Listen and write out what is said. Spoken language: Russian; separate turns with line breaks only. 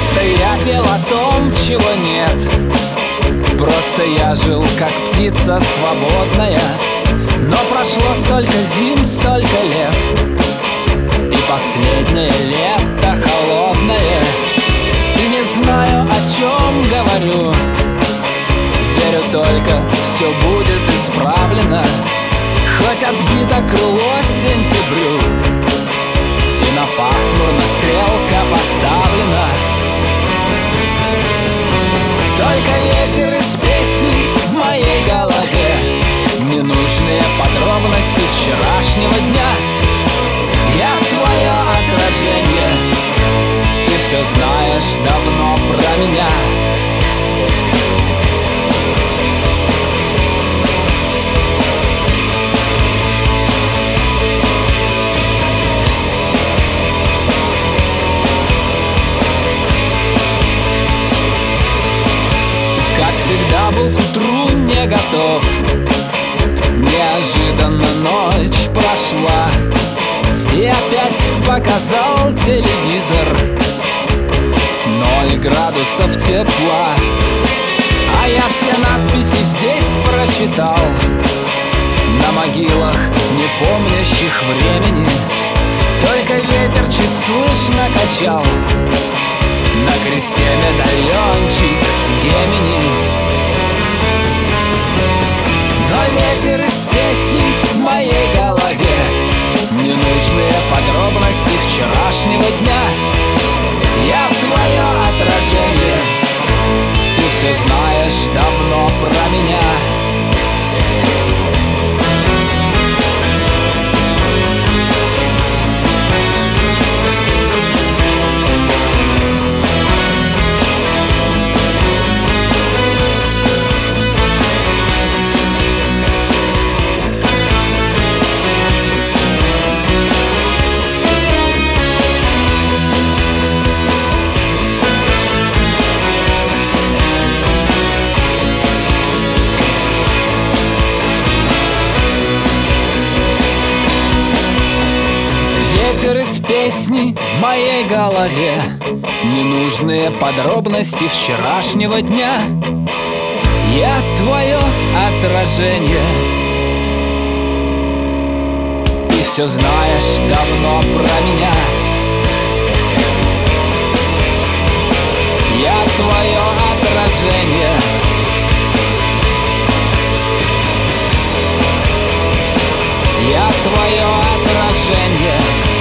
Просто я пел о том, чего нет. Просто я жил, как птица свободная. Но прошло столько зим, столько лет, и последнее лето холодное. И не знаю, о чем говорю. Верю только, все будет исправлено. Хоть отбито крыло сентябрю, и на пасмурно стрелка поставлена. Только ветер из песни в моей голове, ненужные подробности вчерашнего дня. Я твое отражение, ты все знаешь давно про меня. Как всегда был к утру не готов. Неожиданно ночь прошла, и опять показал телевизор 0 градусов тепла. А я все надписи здесь прочитал, на могилах, не помнящих времени. Только ветер чуть слышно качал на кресте медальончик Гемини. Но ветер из песни в моей голове, ненужные подробности вчерашнего дня. Я твое отражение, ты все знаешь давно про меня. Ветер из песни в моей голове, ненужные подробности вчерашнего дня. Я твое отражение, ты все знаешь давно про меня. Я твое отражение, я твое отражение.